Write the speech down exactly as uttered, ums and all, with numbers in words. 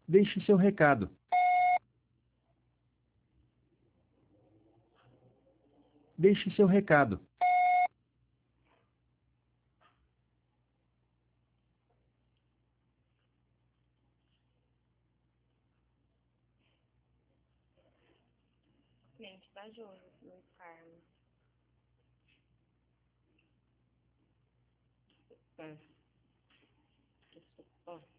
Deixe seu recado. Deixe seu recado. Cliente da Júlia, Luiz Carlos. É. Desculpa.